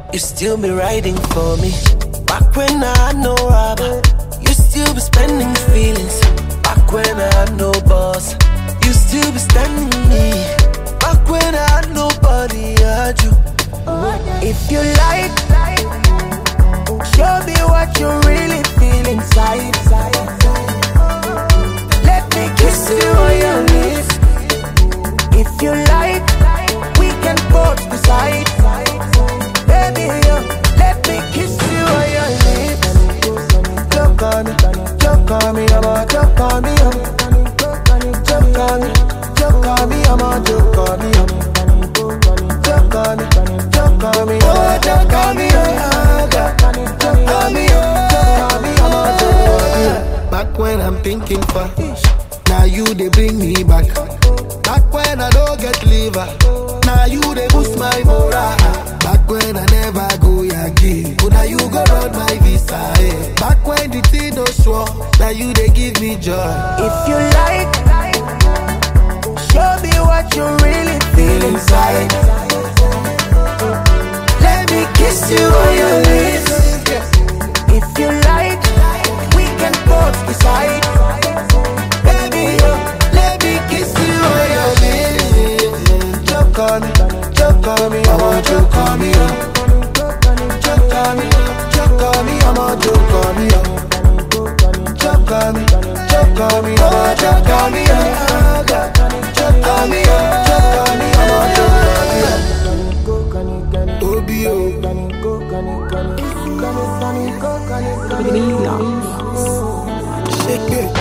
you still be riding for me. Back when I had no rubber, you still be spending feelings. Back when I had no boss, you still be standing me. Back when I had nobody, I had you. If you like, show me what you really feel inside. Let me kiss you on your lips. If you like, we can both decide. Baby, let me kiss you on your lips. Choke on me, I'm a choke on me, choke on me, choke on me, I'm a choke on me, choke on me, choke on me, oh choke on me, choke on me, I'm a choke on me. Back when I'm thinking for, now you they bring me back. Back when I don't get liver, now you they boost my morale. Back when I never go Yankee, but now you go run my visa. Eh. Back when the thing no sure, now you they give me joy. If you like, show me what you really feel inside. Let me kiss you on your lips. If you like, we can both decide. Baby, let me kiss you on your lips. Choke on me, I want you to call me up. Choke on me, I want you to call me up. Choke on me, oh choke on me up. Choke on me, I want you to call me up. Obio, shake it.